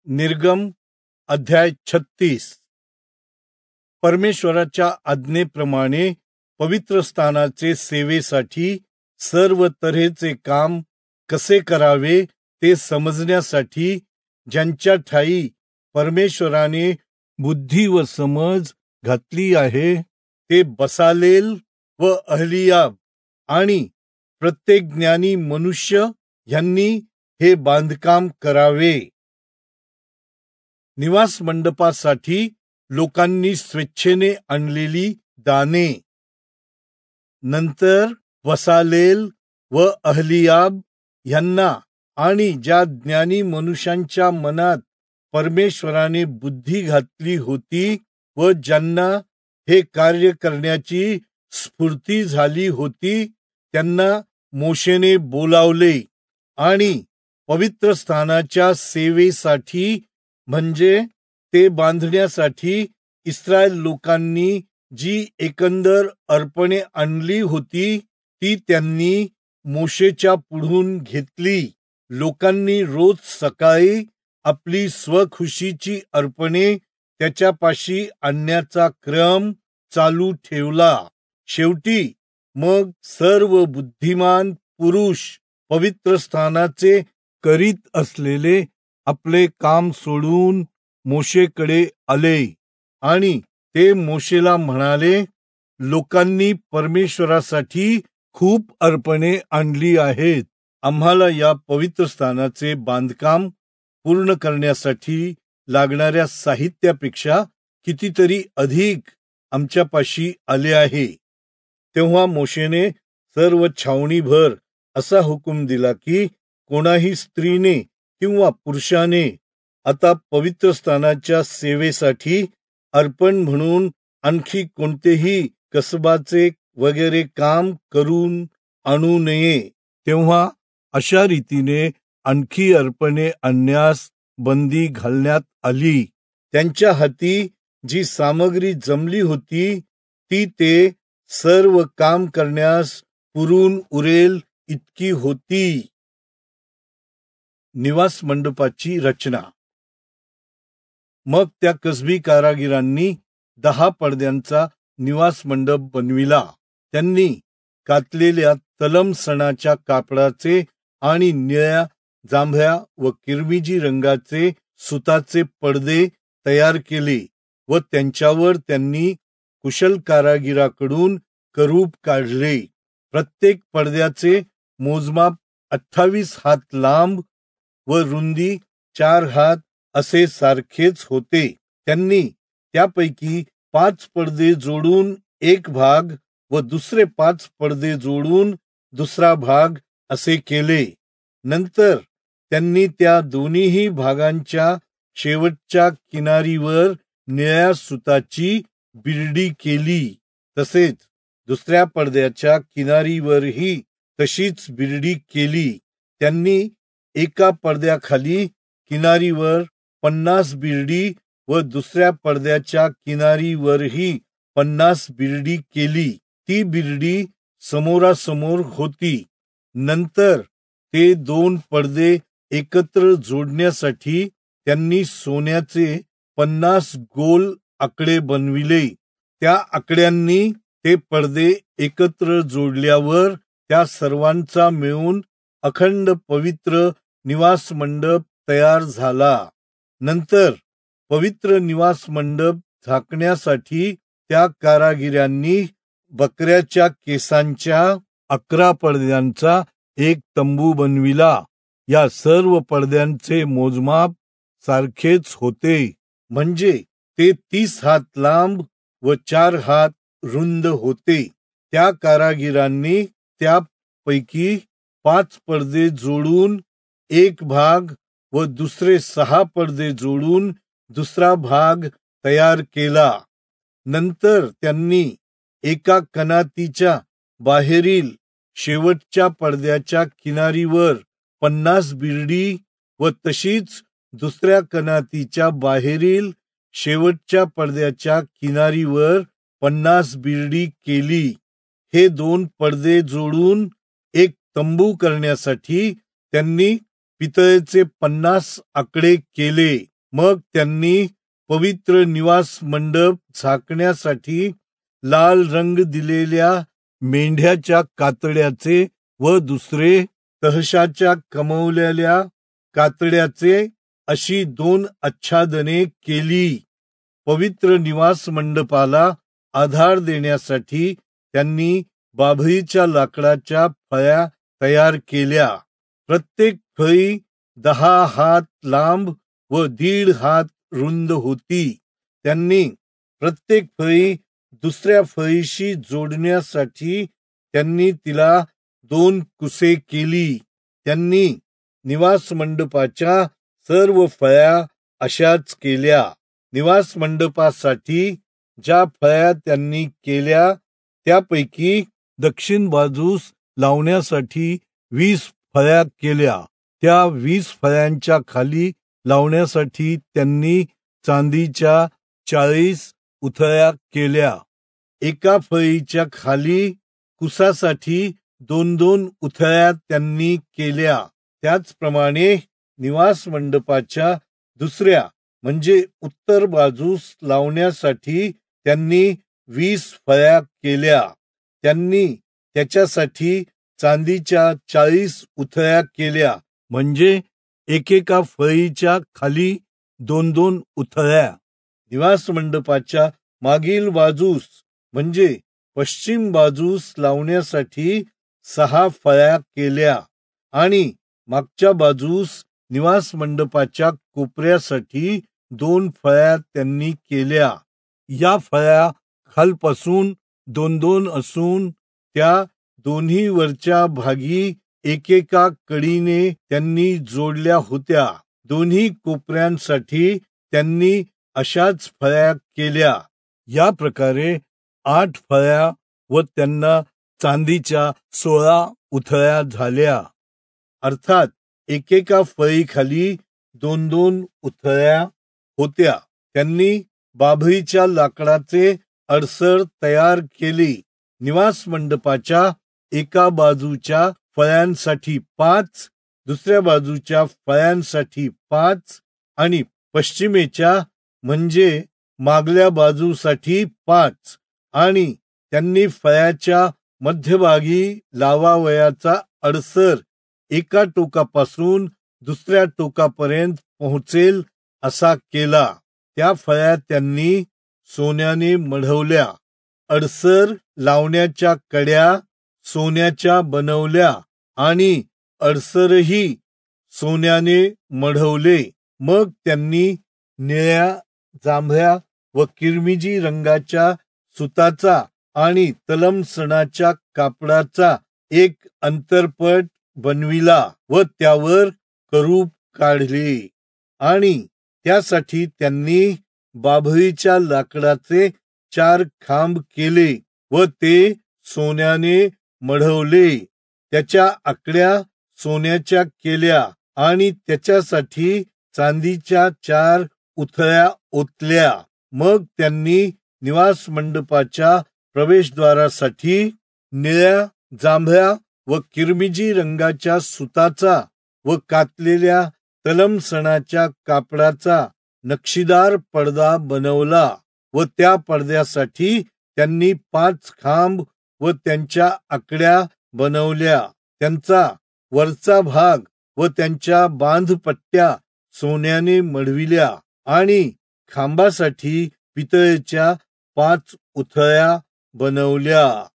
निर्गम अध्याय 36. परमेश्वराच्या आज्ञेप्रमाणे पवित्र स्थानाचे सेवेसाठी सर्व तऱ्हेचे काम कसे करावे ते समजण्यासाठी ज्यांच्या ठाई परमेश्वराने बुद्धी व समज घातली आहे ते बसालेल व अहलियाब आणि प्रत्येक ज्ञानी मनुष्य यांनी हे बांधकाम करावे. निवास मंडपासाठी लोकांनी स्वेच्छेने आणलेली दाने. नंतर बसालेल व अहलियाब यांना आणि ज्या ज्ञानी मनुष्यांच्या मनात परमेश्वराने बुद्धी घातली होती व ज्यांना हे कार्य करण्याची स्फूर्ती झाली होती त्यांना मोशेने बोलावले आणि पवित्र स्थानाच्या सेवेसाठी म्हणजे ते बांधण्यासाठी इस्रायल लोकांनी जी एकंदर अर्पणे आणली होती ती त्यांनी मोशेच्या पुढून घेतली. लोकांनी रोज सकाळी आपली स्वखुशीची अर्पणे त्याच्यापाशी आणण्याचा क्रम चालू ठेवला. शेवटी मग सर्व बुद्धिमान पुरुष पवित्र स्थानाचे करीत असलेले आपले काम सोडून मोशेकडे आले आणि ते मोशेला म्हणाले, लोकांनी परमेश्वरासाठी खूप अर्पणे आणली आहेत. आम्हाला या पवित्र स्थानाचे बांधकाम पूर्ण करण्यासाठी लागणाऱ्या साहित्यापेक्षा कितीतरी अधिक आमच्यापाशी आले आहे. तेव्हा मोशेने सर्व छावणीभर असा हुकूम दिला की कोणाही स्त्रीने किंवा पुरुषाने आता पवित्र स्थानाच्या सेवेसाठी अर्पण म्हणून आणखी कोणतेही कसबाचे वगैरे काम करून आणू नये. तेव्हा अशा रीतीने आणखी अर्पणे आणण्यास बंदी घालण्यात आली. त्यांच्या हाती जी सामग्री जमली होती ती ते सर्व काम करण्यास पुरून उरेल इतकी होती. निवास मंडपाची रचना. मग त्या कसबी कारागिरांनी 10 पडद्यांचा निवास मंडप बनविला. त्यांनी कातलेल्या तलम सणाच्या कापडाचे आणि निळ्या, जांभळ्या व किरमिजी रंगाचे सुताचे पडदे तयार केले व त्यांच्यावर त्यांनी कुशल कारागिराकडून करूब काढले. प्रत्येक पडद्याचे मोजमाप 28 हात लांब व रुंदी 4 हात असे सारखेच होते. त्यांनी त्यापैकी 5 पडदे जोडून एक भाग व दुसरे 5 पडदे जोडून दुसरा भाग असे केले. नंतर त्यांनी त्या दोन्ही भागांच्या शेवटच्या किनारीवर निळ्या सुताची बिरडी केली. तसेच दुसऱ्या पडद्याच्या किनारीवरही तशीच बिरडी केली. त्यांनी एका पडद्याखाली किनारीवर 50 बिरडी व दुसऱ्या पडद्याच्या किनारीवरही 50 बिरडी केली. ती बिरडी समोरासमोर होती. नंतर ते 2 पडदे एकत्र जोडण्यासाठी त्यांनी सोन्याचे 50 गोल आकडे बनविले. त्या आकड्यांनी ते पडदे एकत्र जोडल्यावर त्या सर्वांचा मिळून अखंड पवित्र निवास मंडप तयार झाला. नंतर पवित्र निवास मंडप झाकण्यासाठी त्या कारागिरांनी बकऱ्याच्या केसांच्या 11 पडद्यांचा एक तंबू बनविला. या सर्व पडद्यांचे मोजमाप सारखेच होते, म्हणजे ते 30 हात लांब व 4 हात रुंद होते. त्या कारागिरांनी त्यापैकी 5 पडदे जोडून एक भाग व दुसरे 6 पडदे जोडून दुसरा भाग तयार केला. नंतर त्यांनी एका कनातीच्या बाहेरील शेवटच्या पडद्याच्या किनारीवर 50 बिरडी व तशीच दुसऱ्या कनातीच्या बाहेरील शेवटच्या पडद्याच्या किनारीवर 50 बिरडी केली. हे 2 पडदे जोडून एक तंबू करण्यासाठी त्यांनी पितळेचे 50 आकडे केले. मग त्यांनी पवित्र निवास मंडप झाकण्यासाठी लाल रंग दिलेल्या मेंढ्याच्या कातड्याचे व दुसरे तहशाच्या कमवलेल्या कातड्याचे अशी 2 आच्छादने केली. पवित्र निवास मंडपाला आधार देण्यासाठी त्यांनी बाभळीच्या लाकडाच्या फळ्या तयार केल्या. प्रत्येक फळी 10 हात लांब व 1.5 हात रुंद होती. त्यांनी प्रत्येक फळी दुसऱ्या फळीशी जोडण्यासाठी त्यांनी तिला 2 कुसे केली. त्यांनी निवास मंडपाच्या सर्व फळ्या अशाच केल्या. निवास मंडपासाठी ज्या फळ्या त्यांनी केल्या त्यापैकी दक्षिण बाजूस लावण्यासाठी 20 फळ्या केल्या. त्या 20 फळ्यांच्या खाली लावण्यासाठी त्यांनी चांदीच्या 40 उथळ्या केल्या. एका फळीच्या खाली कुसासाठी 2-2 उथळ्या त्यांनी केल्या. त्याचप्रमाणे निवास मंडपाच्या दुसऱ्या म्हणजे उत्तर बाजूस लावण्यासाठी त्यांनी 20 फळ्या केल्या. त्यांनी त्याच्यासाठी चांदीच्या 40 उथळ्या केल्या, म्हणजे एकेका फळीच्या खाली 2-2 उथळ्या. निवास मंडपाच्या मागील बाजूस म्हणजे पश्चिम बाजूस लावण्यासाठी 6 फळ्या केल्या आणि मागच्या बाजूस निवास मंडपाच्या कोपऱ्यासाठी 2 फळ्या त्यांनी केल्या. या फळ्या खालपासून 2-2 असून त्या दोन्ही वरच्या भागी एकेका कडीने त्यांनी जोडल्या होत्या. दोन्ही कोपऱ्यांसाठी त्यांनी अशाच फळ्या केल्या. या प्रकारे 8 फळ्या व त्यांना चांदीच्या 16 उथळ्या झाल्या. अर्थात एकेका फळीखाली 2-2 उथळ्या होत्या. त्यांनी बाभळीच्या लाकडाचे अडसर तयार केली. निवास मंडपाच्या एका बाजूच्या फळ्यांसाठी 5, दुसऱ्या बाजूच्या फळ्यांसाठी 5 आणि पश्चिमेच्या म्हणजे मागल्या बाजूसाठी 5 आणि त्यांनी फळ्याच्या मध्यभागी लावावयाचा अडसर एका टोकापासून दुसऱ्या टोकापर्यंत पोहोचेल असा केला. त्या फळ्या त्यांनी सोन्याने मढवल्या. अडसर लावण्याच्या कड्या सोन्याच्या बनवल्या आणि अडसरही सोन्याने मढवले. मग त्यांनी निळ्या, जांभळ्या व किरमिजी रंगाच्या सुताचा आणि तलमसणाच्या कापडाचा एक अंतरपट बनविला व त्यावर करूब काढले आणि त्यासाठी त्यांनी बाभळीच्या लाकडाचे 4 खांब केले व ते सोन्याने मढवले. त्याच्या आकड्या सोन्याच्या केल्या आणि त्याच्यासाठी चांदीच्या 4 उथळ्या ओतल्या. मग त्यांनी निवास मंडपाच्या प्रवेशद्वारासाठी निळ्या, जांभळ्या व किरमिजी रंगाच्या सुताचा व कातलेल्या तलमसणाच्या कापडाचा नक्षीदार पडदा बनवला व त्या पडद्यासाठी त्यांनी 5 खांब व त्यांच्या आकड्या बनवल्या. त्यांचा वरचा भाग व त्यांच्या बांधपट्ट्या सोन्याने मढविल्या आणि खांबासाठी पितळेच्या 5 उथळ्या बनवल्या.